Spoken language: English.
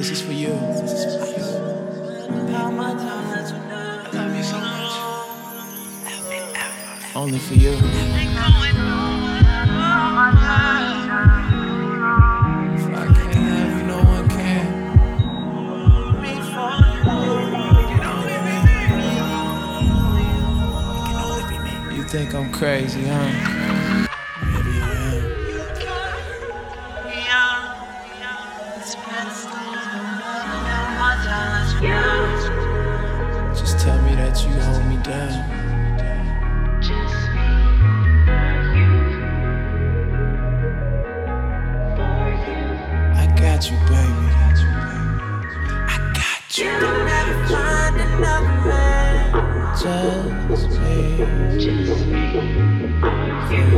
This is for you. Only for you. If I can't have you, no one can. You think I'm crazy, huh? Maybe I am. Just tell me that you hold me down. I got you, baby. I got you. You'll never find another man. Just me.